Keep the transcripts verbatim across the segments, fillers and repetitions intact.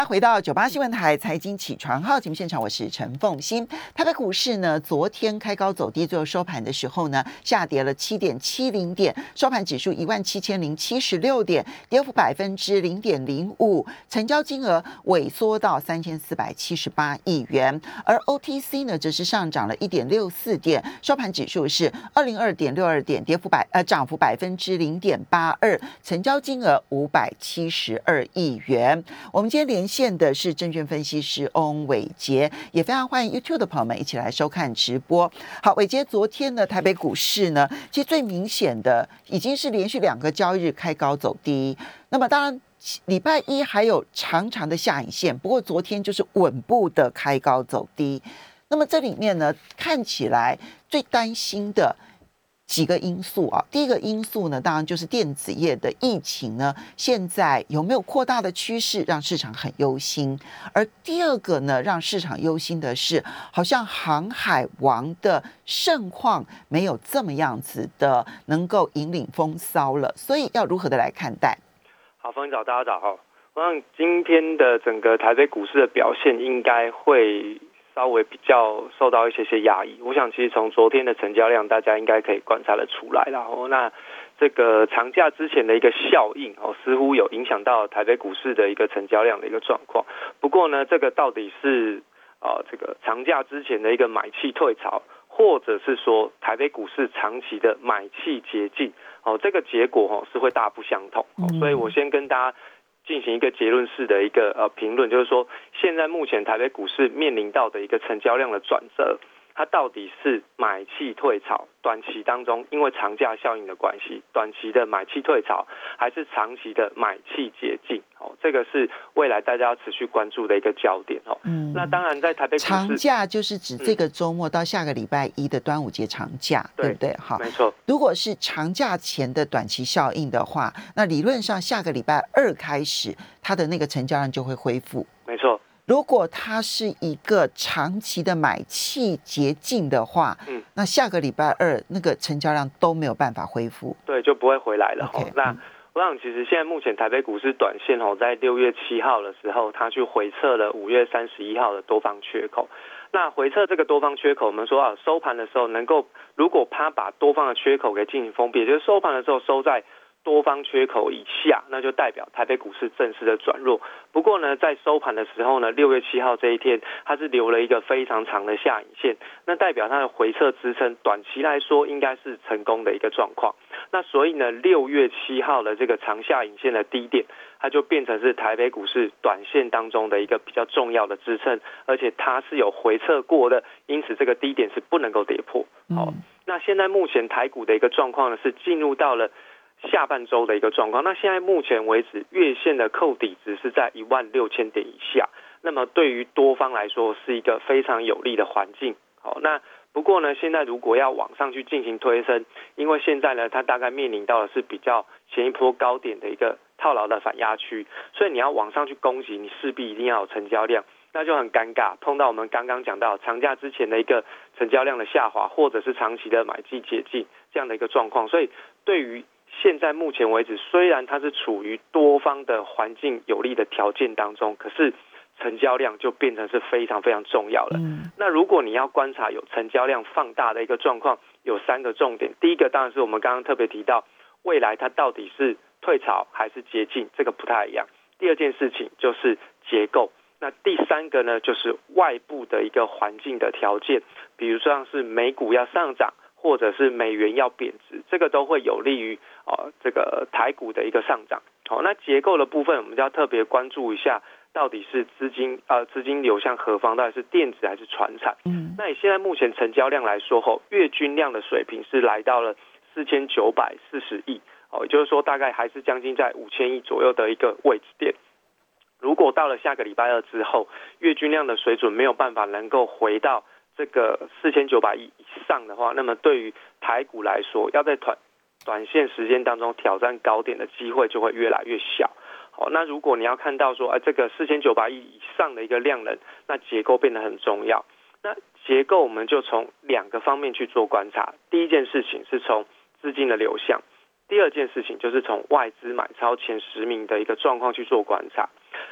回到九八新闻台财经起床号节目现场，我是陈凤馨。台北股市呢，昨天开高走低，最后收盘的时候呢，下跌了七点七零点，收盘指数一万七千零七十六点，跌幅百分之零点零五，成交金额萎缩到三千四百七十八亿元。而 O T C 呢，则是上涨了一点六四点，收盘指数是二零二点六二点，跌幅百呃涨幅百分之零点八二，成交金额五百七十二亿元。我们今天连线的是证券分析师翁伟杰，也非常欢迎 YouTube 的朋友们一起来收看直播。好，伟杰，昨天呢，台北股市呢，其实最明显的已经是连续两个交易日开高走低。那么当然，礼拜一还有长长的下影线，不过昨天就是稳步的开高走低。那么这里面呢，看起来最担心的几个因素啊，第一个因素呢，当然就是电子业的疫情呢，现在有没有扩大的趋势，让市场很忧心。而第二个呢，让市场忧心的是，好像航海王的盛况没有这么样子的能够引领风骚了，所以要如何的来看待？ 好，风早，大家早。我想今天的整个台北股市的表现应该会稍微比较受到一些些压抑。我想其实从昨天的成交量，大家应该可以观察得出来啦。哦，那这个长假之前的一个效应哦，似乎有影响到台北股市的一个成交量的一个状况。不过呢，这个到底是呃这个长假之前的一个买气退潮，或者是说台北股市长期的买气竭尽，哦，这个结果哦是会大不相同。哦，所以我先跟大家进行一个结论式的一个呃评论，就是说，现在目前台北股市面临到的一个成交量的转折，它到底是买气退潮，短期当中因为长假效应的关系，短期的买气退潮，还是长期的买气竭尽？哦，这个是未来大家要持续关注的一个焦点哦。嗯，那当然在台北股市， 长假就是指这个周末到下个礼拜一的端午节长假，嗯、对不对？好， 没错。 如果是长假前的短期效应的话，那理论上下个礼拜二开始，它的那个成交量就会恢复。 没错。 如果它是一个长期的买气竭尽的话，嗯，那下个礼拜二那个成交量都没有办法恢复， 对，就不会回来了。Okay, 那、嗯、我想其实现在目前台北股市短线哦，在六月七号的时候，它去回测了五月三十一号的多方缺口。那回测这个多方缺口，我们说啊，收盘的时候能够，如果它把多方的缺口给进行封闭，就是收盘的时候收在多方缺口以下，那就代表台北股市正式的转弱。不过呢，在收盘的时候呢，六月七号这一天，它是留了一个非常长的下影线，那代表它的回撤支撑，短期来说应该是成功的一个状况。那所以呢，六月七号的这个长下影线的低点，它就变成是台北股市短线当中的一个比较重要的支撑，而且它是有回撤过的，因此这个低点是不能够跌破。好、哦，那现在目前台股的一个状况呢，是进入到了下半周的一个状况。那现在目前为止，月线的扣底值是在一万六千点以下，那么对于多方来说是一个非常有利的环境。好，那不过呢，现在如果要往上去进行推升，因为现在呢，它大概面临到的是比较前一波高点的一个套牢的反压区，所以你要往上去攻击，你势必一定要有成交量，那就很尴尬，碰到我们刚刚讲到长假之前的一个成交量的下滑，或者是长期的买气竭尽这样的一个状况。所以对于现在目前为止，虽然它是处于多方的环境有利的条件当中，可是成交量就变成是非常非常重要了。嗯，那如果你要观察有成交量放大的一个状况，有三个重点。第一个当然是我们刚刚特别提到，未来它到底是退潮还是竭尽，这个不太一样。第二件事情就是结构。那第三个呢，就是外部的一个环境的条件，比如说像是美股要上涨，或者是美元要贬值，这个都会有利于呃这个台股的一个上涨。好，那结构的部分我们就要特别关注一下，到底是资金呃资金流向何方，到底是电子还是传产。嗯，那以现在目前成交量来说，吼，月均量的水平是来到了四千九百四十亿，哦，也就是说大概还是将近在五千亿左右的一个位置点。如果到了下个礼拜二之后，月均量的水准没有办法能够回到这个四千九百亿以上的话，那么对于台股来说，要在短短线时间当中挑战高点的机会就会越来越小。好，那如果你要看到说，哎，这个四千九百亿以上的一个量能，那结构变得很重要。那结构我们就从两个方面去做观察。第一件事情是从资金的流向，第二件事情就是从外资买超前十名的一个状况去做观察。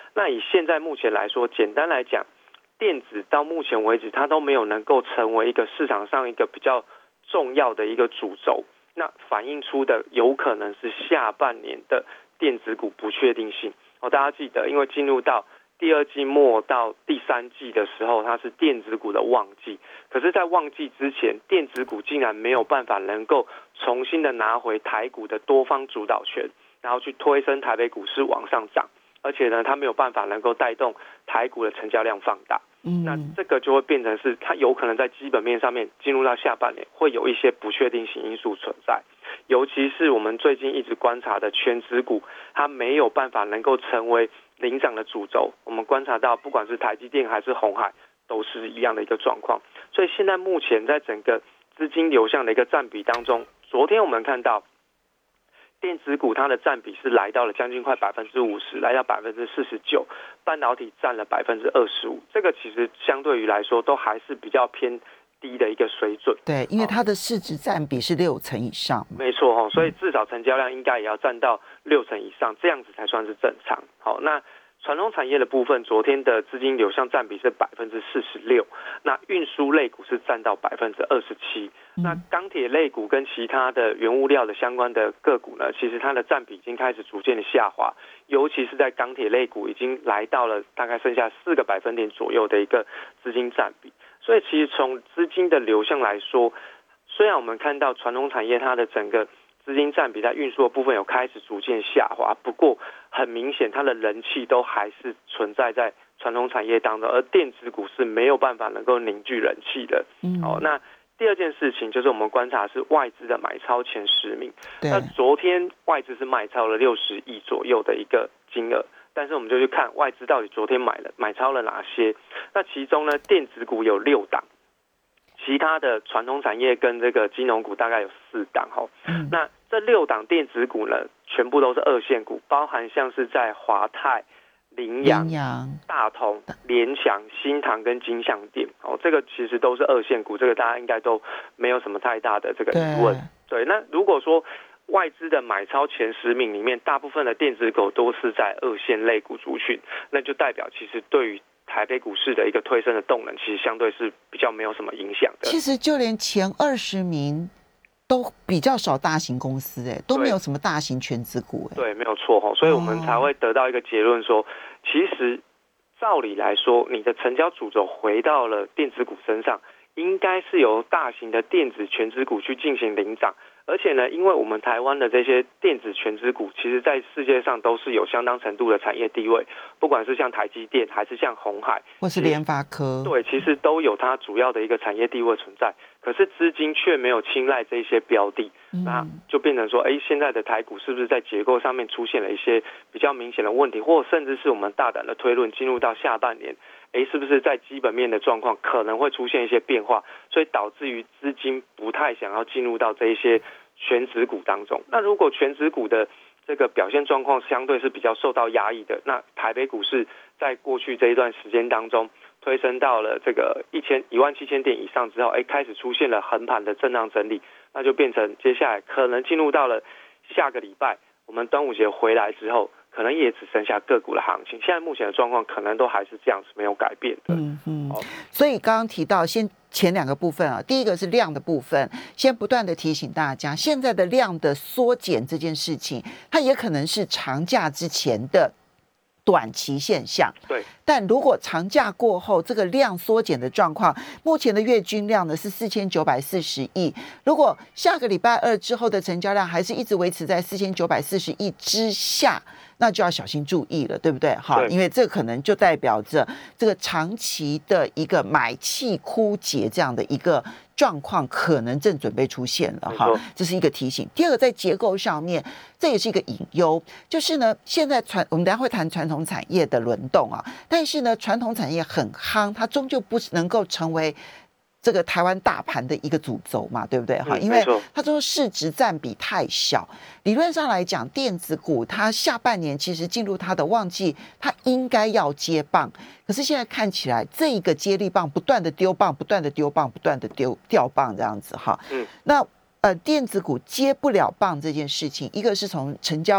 那以现在目前来说，简单来讲，电子到目前为止它都没有能够成为一个市场上一个比较重要的一个主轴，那反映出的有可能是下半年的电子股不确定性。哦，大家记得，因为进入到第二季末到第三季的时候，它是电子股的旺季。可是，在旺季之前，电子股竟然没有办法能够重新的拿回台股的多方主导权，然后去推升台北股市往上涨。而且呢，它没有办法能够带动台股的成交量放大。嗯，那这个就会变成是它有可能在基本面上面进入到下半年会有一些不确定性因素存在，尤其是我们最近一直观察的全指股，它没有办法能够成为领涨的主轴。我们观察到，不管是台积电还是鸿海，都是一样的一个状况。所以现在目前在整个资金流向的一个占比当中，昨天我们看到电子股它的占比是来到了将近快百分之五十，来到百分之四十九，半导体占了百分之二十五。这个其实相对于来说都还是比较偏低的一个水准。 对，因为它的市值占比是六成以上。 没错哈，所以至少成交量应该也要占到六成以上，这样子才算是正常。好，那传统产业的部分，昨天的资金流向占比是百分之四十六，那运输类股是占到百分之二十七，那钢铁类股跟其他的原物料的相关的个股呢，其实它的占比已经开始逐渐的下滑，尤其是在钢铁类股已经来到了大概剩下四个百分点左右的一个资金占比，所以其实从资金的流向来说，虽然我们看到传统产业它的整个资金占比在运输的部分有开始逐渐下滑，不过很明显它的人气都还是存在在传统产业当中，而电子股是没有办法能够凝聚人气的。嗯，哦，那第二件事情就是我们观察是外资的买超前十名，那昨天外资是买超了六十亿左右的一个金额，但是我们就去看外资到底昨天买了买超了哪些，那其中呢电子股有六档，其他的传统产业跟这个金融股大概有四档。嗯，那这六档电子股呢，全部都是二线股，包含像是在华泰、凌阳、大同、联强、新唐跟金像电，哦，这个其实都是二线股，这个大家应该都没有什么太大的这个疑问。对，那如果说外资的买超前十名里面，大部分的电子股都是在二线类股族群，那就代表其实对于台北股市的一个推升的动能，其实相对是比较没有什么影响的。 其实就连前二十名都比较少大型公司，哎，都没有什么大型全资股，哎， 对，没有错哈，所以我们才会得到一个结论说，其实照理来说，你的成交主轴回到了电子股身上，应该是由大型的电子全资股去进行领涨。而且呢，因为我们台湾的这些电子全资股，其实在世界上都是有相当程度的产业地位，不管是像台积电，还是像鸿海， 或是联发科， 对，其实都有它主要的一个产业地位存在。可是资金却没有青睐这些标的，嗯、那就变成说，哎，现在的台股是不是在结构上面出现了一些比较明显的问题，或甚至是我们大胆的推论，进入到下半年，哎，是不是在基本面的状况可能会出现一些变化，所以导致于资金不太想要进入到这一些全指股当中。那如果全指股的这个表现状况相对是比较受到压抑的，那台北股市在过去这一段时间当中推升到了这个一千一万七千点以上之后，哎，开始出现了横盘的震荡整理，那就变成接下来可能进入到了下个礼拜，我们端午节回来之后，可能也只剩下个股的行情。现在目前的状况可能都还是这样子，没有改变的。 嗯嗯。哦、所以刚刚提到先前两个部分啊，第一个是量的部分，先不断的提醒大家，现在的量的缩减这件事情，它也可能是长假之前的短期现象， 对。 但如果长假过后，这个量缩减的状况，目前的月均量呢是四千九百四十亿。如果下个礼拜二之后的成交量还是一直维持在四千九百四十亿之下，那就要小心注意了，对不对？好，因为这可能就代表着这个长期的一个买气枯竭这样的一个状况可能正准备出现了哈，这是一个提醒。第二个，在结构上面，这也是一个隐忧，就是呢，现在传我们等一下会谈传统产业的轮动啊，但是呢，传统产业很夯，它终究不能够成为这个台湾大盘的一个主轴嘛，对不对？哈、嗯，因为它这个市值占比太小。理论上来讲，电子股它下半年其实进入它的旺季，它应该要接棒。可是现在看起来，这一个接力棒不断的丢棒，不断的丢棒，不断的丢掉棒这样子哈。嗯，那呃，电子股接不了棒这件事情，一个是从成交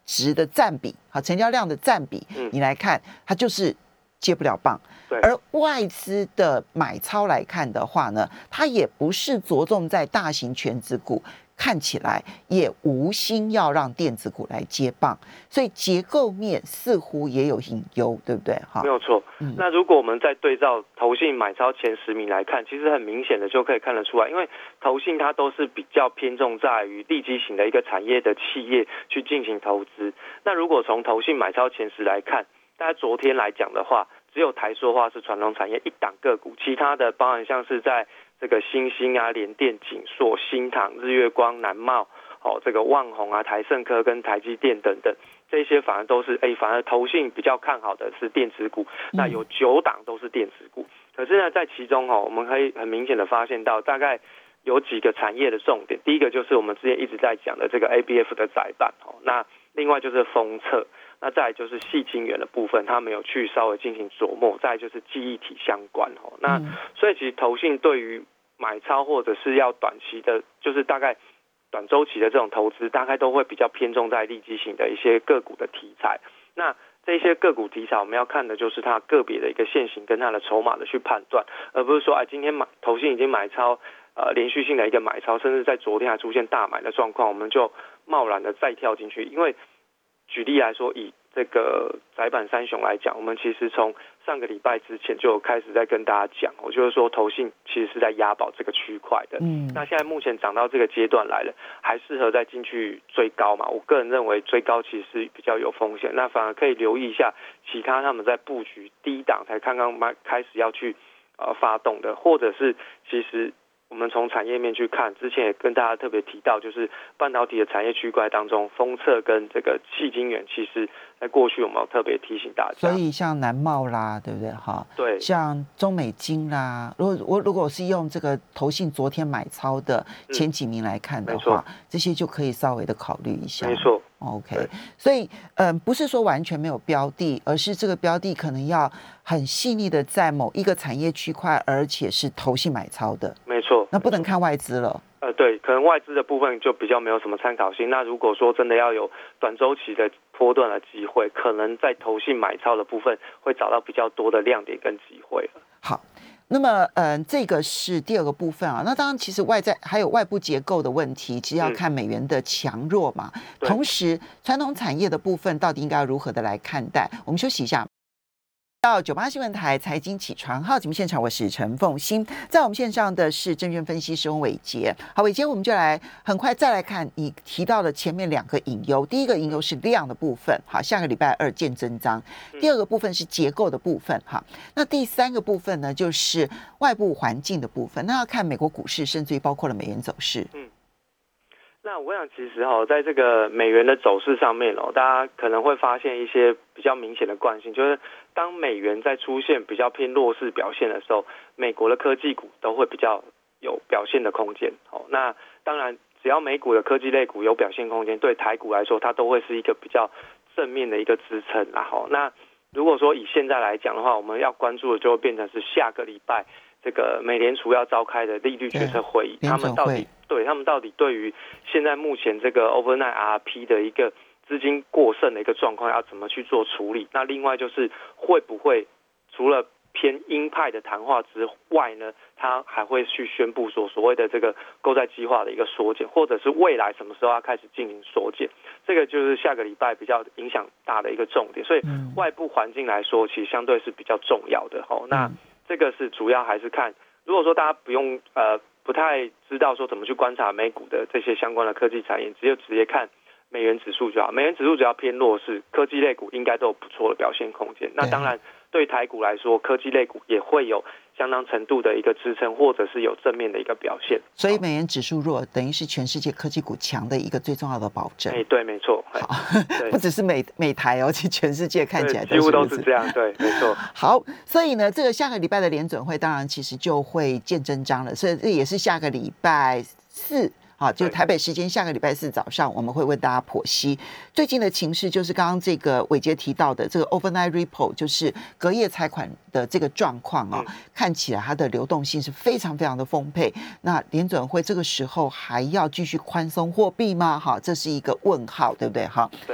值的占比，好，成交量的占比， 嗯、 你来看，它就是接不了棒。而外资的买超来看的话呢，它也不是着重在大型权值股。看起来也无心要让电子股来接棒，所以结构面似乎也有隐忧，对不对？哈， 没有错。嗯、那如果我们再对照投信买超前十名来看，其实很明显的就可以看得出来，因为投信它都是比较偏重在于利基型的一个产业的企业去进行投资。那如果从投信买超前十来看，大概昨天来讲的话，只有台塑化是传统产业一档个股，其他的包含像是在这个新兴啊、联电、景硕、新唐、日月光、南茂、哦这个旺宏啊、台盛科跟台积电等等，这些反而都是哎，反而投信比较看好的是电子股，那有九档都是电子股。可是呢，在其中哦，我们可以很明显的发现到，大概有几个产业的重点。第一个就是我们之前一直在讲的这个 A B F 的载板哦，那另外就是封测。那再来就是矽晶圆的部分，他们有去稍微进行琢磨，再来就是记忆体相关哦。那所以其实投信对于买超或者是要短期的，就是大概短周期的这种投资，大概都会比较偏重在利基型的一些个股的题材。那这些个股题材，我们要看的就是它个别的一个现形跟它的筹码的去判断，而不是说哎今天买投信已经买超呃连续性的一个买超，甚至在昨天还出现大买的状况，我们就贸然的再跳进去，因为。举例来说，以这个载板三雄来讲，我们其实从上个礼拜之前就有开始在跟大家讲，我就是说投信其实是在押宝这个区块的。嗯，那现在目前涨到这个阶段来了，还适合再进去追高嘛？我个人认为追高其实是比较有风险，那反而可以留意一下其他他们在布局低档才刚刚开始要去呃发动的，或者是其实。我们从产业面去看，之前也跟大家特别提到，就是半导体的产业区块当中，封测跟这个矽晶圆，其实在过去我们有特别提醒大家。 所以像南茂啦，对不对？哈， 对， 像中美晶啦，如果我如果是用这个投信昨天买超的前几名来看的话，嗯、这些就可以稍微的考虑一下。 没错。 OK， 所以嗯、呃，不是说完全没有标的，而是这个标的可能要很细腻的在某一个产业区块，而且是投信买超的。 没错， 那不能看外资了。 呃，对，可能外资的部分就比较没有什么参考性。那如果说真的要有短周期的波段的机会，可能在投信买超的部分会找到比较多的亮点跟机会了。 好。那么，嗯、呃，这个是第二个部分啊。那当然，其实外在还有外部结构的问题，其实要看美元的强弱嘛。嗯、同时，传统产业的部分到底应该要如何的来看待？我们休息一下。到九八新闻台财经起床号节目现场，我是陈凤馨，在我们线上的是证券分析师翁伟杰。好，伟杰，我们就来很快再来看你提到的前面两个隐忧。第一个隐忧是量的部分，好，下个礼拜二见真章。第二个部分是结构的部分，哈。那第三个部分呢，就是外部环境的部分。那要看美国股市，甚至于包括了美元走势。嗯。 那我想，其实哈、哦，在这个美元的走势上面哦，大家可能会发现一些比较明显的惯性，就是当美元在出现比较偏弱势表现的时候，美国的科技股都会比较有表现的空间。哦，那当然，只要美股的科技类股有表现空间，对台股来说，它都会是一个比较正面的一个支撑。然后，那如果说以现在来讲的话，我们要关注的就会变成是下个礼拜。这个美联储要召开的利率决策会议，他们到底对他们到底对于现在目前这个 overnight R P 的一个资金过剩的一个状况要怎么去做处理？那另外就是会不会除了偏鹰派的谈话之外呢，他还会去宣布说所谓的这个购债计划的一个缩减，或者是未来什么时候要开始进行缩减？这个就是下个礼拜比较影响大的一个重点。所以外部环境来说，其实相对是比较重要的。哦，那。这个是主要还是看，如果说大家不用呃不太知道说怎么去观察美股的这些相关的科技产业，只有直接看美元指数就好。美元指数只要偏弱势，科技类股应该都有不错的表现空间。那当然，对台股来说，科技类股也会有相当程度的一个支撑，或者是有正面的一个表现。 所以美元指数弱，等于是全世界科技股强的一个最重要的保证。 哎，对，没错。 好，不只是美美台哦，其实全世界看起来几乎都是这样。对，没错。 好，所以呢，这个下个礼拜的联准会，当然其实就会见真章了。所以这也是下个礼拜四。好，就台北时间下个礼拜四早上，我们会为大家剖析最近的情势，就是刚刚这个伟杰提到的这个 overnight repo， 就是隔夜拆款的这个状况啊、哦，看起来它的流动性是非常非常的丰沛。那联准会这个时候还要继续宽松货币吗？哈，这是一个问号，对不对？哈， 对。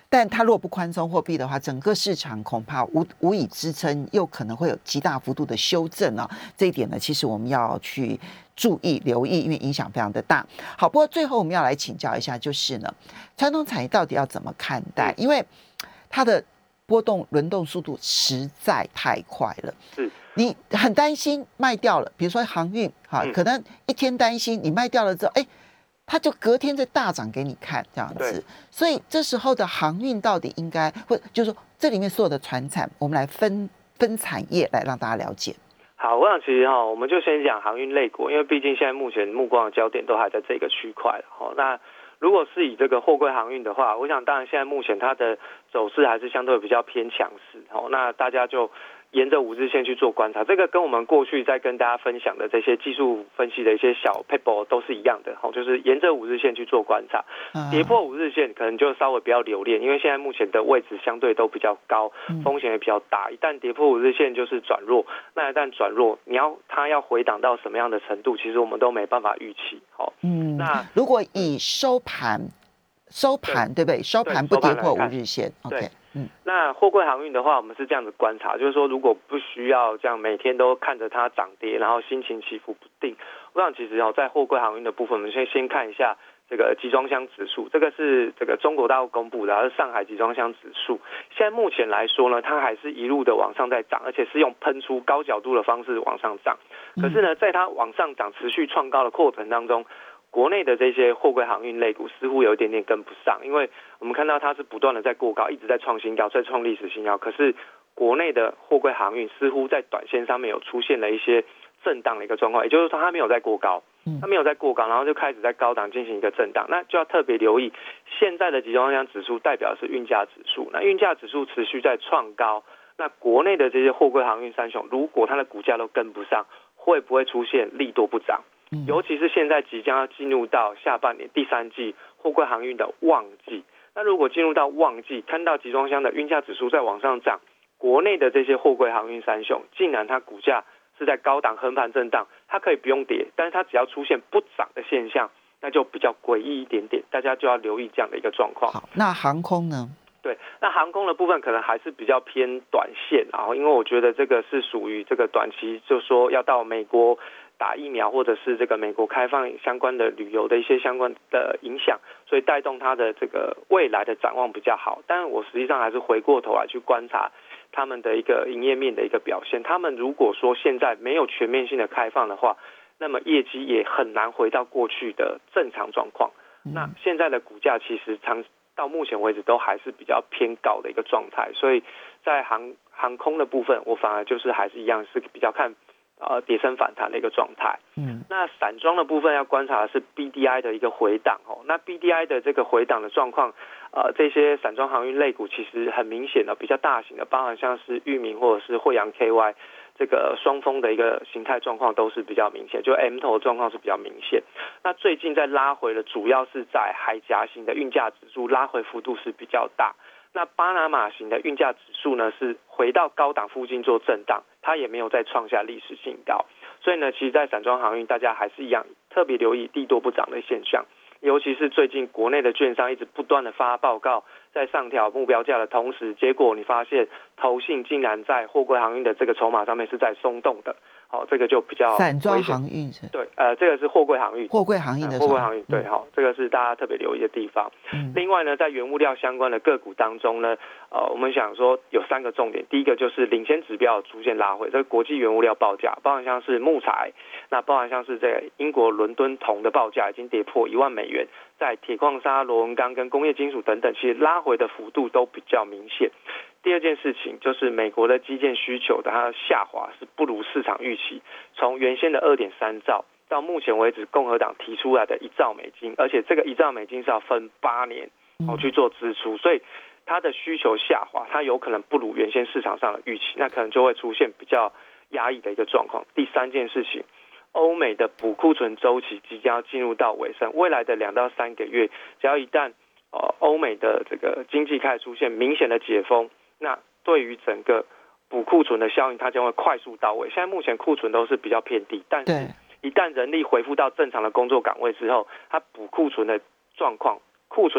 但它如果不宽松货币的话，整个市场恐怕无无以支撑，又可能会有极大幅度的修正啊。这一点呢，其实我们要去注意留意，因为影响非常的大。好，不过最后我们要来请教一下，就是呢，传统产业到底要怎么看待？因为它的波动轮动速度实在太快了。 是。 你很担心卖掉了，比如说航运，哈，可能一天担心你卖掉了之后，哎。它就隔天再大涨给你看，这样子。所以这时候的航运到底应该，或就是说这里面所有的传产，我们来分分产业来让大家了解。 好，我想其实哈，我们就先讲航运类股，因为毕竟现在目前目光的焦点都还在这个区块。好，那如果是以这个货柜航运的话，我想当然现在目前它的走势还是相对比较偏强势。好，那大家就沿着五日线去做观察，这个跟我们过去在跟大家分享的这些技术分析的一些小 paper 都是一样的，就是沿着五日线去做观察，跌破五日线可能就稍微比较留恋，因为现在目前的位置相对都比较高，风险也比较大，一旦跌破五日线就是转弱，那一旦转弱，你要它要回档到什么样的程度，其实我们都没办法预期。好， 嗯，那如果以收盘收盘 对, 对不对？收盘不跌破五日线 ，OK。 嗯，那货柜航运的话，我们是这样子观察，就是说，如果不需要这样每天都看着它涨跌，然后心情起伏不定，我想其实哦，在货柜航运的部分，我们先先看一下这个集装箱指数，这个是这个中国大陆公布的，它是上海集装箱指数。现在目前来说呢，它还是一路的往上在涨，而且是用喷出高角度的方式往上涨。可是呢，在它往上涨持续创高的过程当中，国内的这些货柜航运类股似乎有一点点跟不上，因为我们看到它是不断的在过高，一直在创新高，在创历史新高。可是国内的货柜航运似乎在短线上面有出现了一些震荡的一个状况，也就是说它没有在过高，它没有在过高，然后就开始在高档进行一个震荡。那就要特别留意，现在的集装箱指数代表的是运价指数，那运价指数持续在创高，那国内的这些货柜航运三雄，如果它的股价都跟不上，会不会出现利多不涨？尤其是现在即将要进入到下半年第三季货柜航运的旺季，那如果进入到旺季，看到集装箱的运价指数在往上涨，国内的这些货柜航运三雄，竟然它股价是在高档横盘震荡，它可以不用跌，但是它只要出现不涨的现象，那就比较诡异一点点，大家就要留意这样的一个状况。 好，那航空呢？ 对，那航空的部分可能还是比较偏短线，然后因为我觉得这个是属于这个短期，就说要到美国打疫苗，或者是这个美国开放相关的旅游的一些相关的影响，所以带动它的这个未来的展望比较好。但是我实际上还是回过头来去观察他们的一个营业面的一个表现。他们如果说现在没有全面性的开放的话，那么业绩也很难回到过去的正常状况。那现在的股价其实长到目前为止都还是比较偏高的一个状态，所以在航航空的部分，我反而就是还是一样是比较看呃跌升反弹的一个状态。嗯，那散装的部分要观察的是 B D I 的一个回档哦。那 B D I 的这个回档的状况，呃，这些散装航运类股其实很明显的比较大型的，包含像是裕民或者是惠阳 K Y。这个双峰的一个形态状况都是比较明显，就 M 头的状况是比较明显。那最近在拉回的主要是在海峡型的运价指数拉回幅度是比较大。那巴拿马型的运价指数呢是回到高档附近做震荡，它也没有再创下历史新高。所以呢，其实在散装航运大家还是一样特别留意利多不涨的现象。尤其是最近国内的券商一直不断的发报告，在上调目标价的同时，结果你发现投信竟然在货柜航运的这个筹码上面是在松动的，好、哦，这个就比较散装航运是， 对，呃，这个是货柜航运， 货柜航运的货柜航运，对，好、嗯哦，这个是大家特别留意的地方。嗯、另外呢，在原物料相关的个股当中呢，呃，我们想说有三个重点，第一个就是领先指标出现拉回，这个国际原物料报价，包含像是木材，那包含像是这个英国伦敦铜的报价已经跌破一万美元。在铁矿砂、螺纹钢跟工业金属等等，其实拉回的幅度都比较明显。第二件事情就是美国的基建需求的它的下滑是不如市场预期，从原先的 二点三兆到目前为止共和党提出来的一兆美金，而且这个一兆美金是要分八年哦去做支出，所以它的需求下滑，它有可能不如原先市场上的预期，那可能就会出现比较压抑的一个状况。第三件事情，欧美的补库存周期即将进入到尾声，未来的两到三个月，只要一旦呃欧美的这个经济开始出现明显的解封，那对于整个补库存的效应，它将会快速到位。现在目前库存都是比较偏低，但是一旦人力恢复到正常的工作岗位之后，它补库存的状况，库存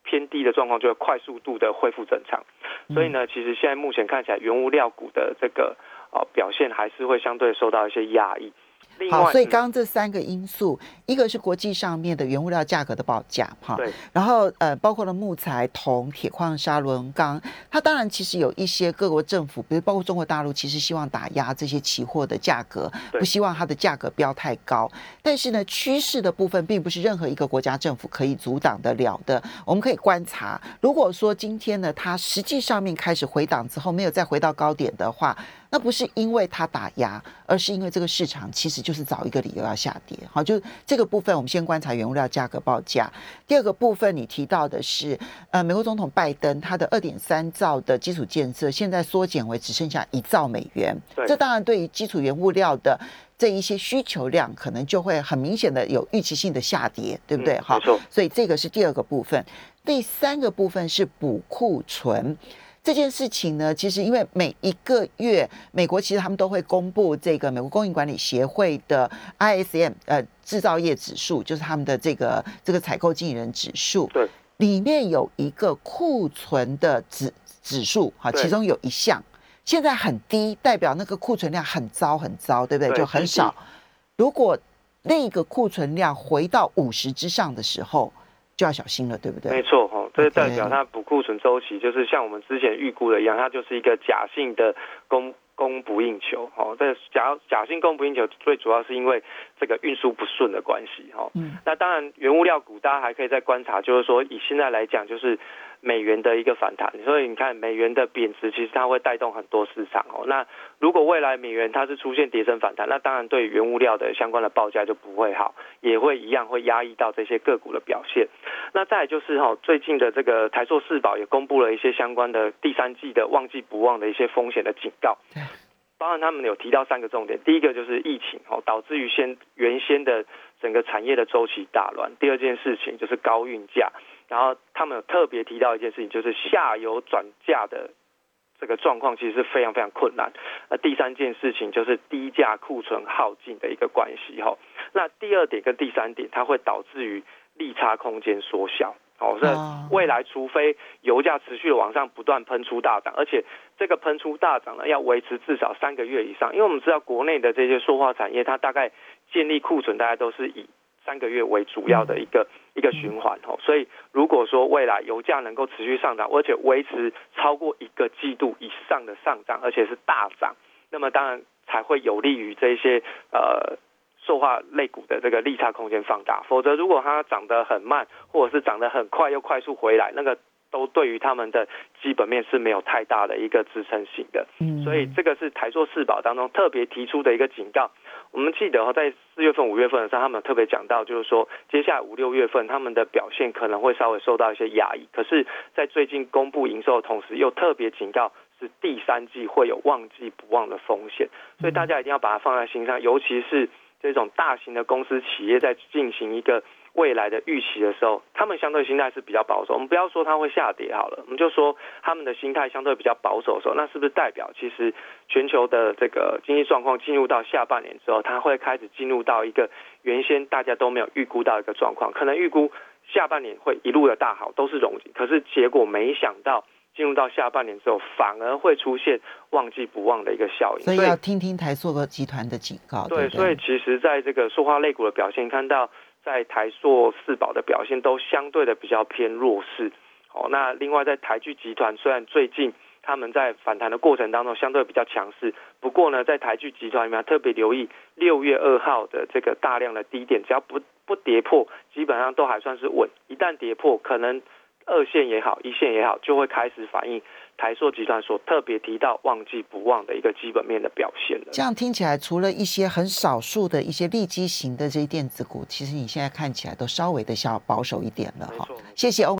偏低的状况就会快速度的恢复正常。所以呢，其实现在目前看起来原物料股的这个呃表现还是会相对受到一些压抑。 好，所以刚刚这三个因素，一个是国际上面的原物料价格的报价，哈， 对， 然后呃，包括了木材、铜、铁矿砂、轮钢，它当然其实有一些各国政府，比如包括中国大陆，其实希望打压这些期货的价格，不希望它的价格飙太高。但是呢，趋势的部分并不是任何一个国家政府可以阻挡得了的。我们可以观察，如果说今天呢，它实际上面开始回档之后，没有再回到高点的话，那不是因为它打压，而是因为这个市场其实就是找一个理由要下跌。好，就这个部分，我们先观察原物料价格报价。第二个部分，你提到的是，呃，美国总统拜登他的二点三兆的基础建设，现在缩减为只剩下一兆美元。这当然对于基础原物料的这一些需求量，可能就会很明显的有预期性的下跌，对不对？好、 嗯， 所以这个是第二个部分。第三个部分是补库存。这件事情呢，其实因为每一个月，美国其实他们都会公布这个美国供应管理协会的 I S M 呃制造业指数，就是他们的这个这个采购经理人指数， 对， 里面有一个库存的指指数，哈，其中有一项现在很低，代表那个库存量很糟很糟，对不对？ 对， 就很少。如果那个库存量回到五十之上的时候，就要小心了，对不对？ 没错，哈，这代表它补库存周期就是像我们之前预估的一样，它就是一个假性的供供不应求，哦，这假假性供不应求最主要是因为这个运输不顺的关系，哈。嗯。那当然，原物料股大家还可以再观察，就是说以现在来讲，就是美元的一个反弹，所以你看美元的贬值，其实它会带动很多市场哦。那如果未来美元它是出现跌升反弹，那当然对原物料的相关的报价就不会好，也会一样会压抑到这些个股的表现。那再来就是哈，最近的这个台塑四宝也公布了一些相关的第三季的旺季不旺的一些风险的警告。当然他们有提到三个重点，第一个就是疫情哦，导致于先原先的整个产业的周期大乱。第二件事情就是高运价，然后他们有特别提到一件事情，就是下游转嫁的这个状况其实是非常非常困难。那第三件事情就是低价库存耗尽的一个关系哈。那第二点跟第三点，它会导致于利差空间缩小。哦，所以未来除非油价持续的往上不断喷出大涨，而且这个喷出大涨呢要维持至少三个月以上，因为我们知道国内的这些塑化产业，它大概建立库存大概都是以三个月为主要的一个一个循环哦，所以如果说未来油价能够持续上涨，而且维持超过一个季度以上的上涨，而且是大涨，那么当然才会有利于这些呃。塑化类股的这个利差空间放大，否则如果它涨得很慢，或者是涨得很快又快速回来，那个都对于他们的基本面是没有太大的一个支撑性的。嗯，所以这个是台塑四宝当中特别提出的一个警告。我们记得在四月份、五月份的时候，他们特别讲到，就是说接下来五六月份他们的表现可能会稍微受到一些压抑。可是，在最近公布营收的同时，又特别警告是第三季会有旺季不旺的风险，所以大家一定要把它放在心上，尤其是这种大型的公司企业在进行一个未来的预期的时候，他们相对心态是比较保守。我们不要说它会下跌好了，我们就说他们的心态相对比较保守的时候，那是不是代表其实全球的这个经济状况进入到下半年之后，它会开始进入到一个原先大家都没有预估到一个状况，可能预估下半年会一路的大好，都是荣景，可是结果没想到进入到下半年之后，反而会出现旺季不旺的一个效应， 所以要听听台塑集团的警告。 对， 对对， 所以其实在这个塑化类股的表现，看到在台塑、四宝的表现都相对的比较偏弱势。哦，那另外在台聚集团，虽然最近他们在反弹的过程当中相对比较强势，不过呢，在台聚集团里面特别留意六月二号的这个大量的低点，只要不不跌破，基本上都还算是稳。一旦跌破，可能二线也好，一线也好，就会开始反映台塑集团所特别提到旺季不旺的一个基本面的表现了。 这样听起来，除了一些很少数的一些利基型的这些电子股，其实你现在看起来都稍微的小保守一点了哈。谢谢欧。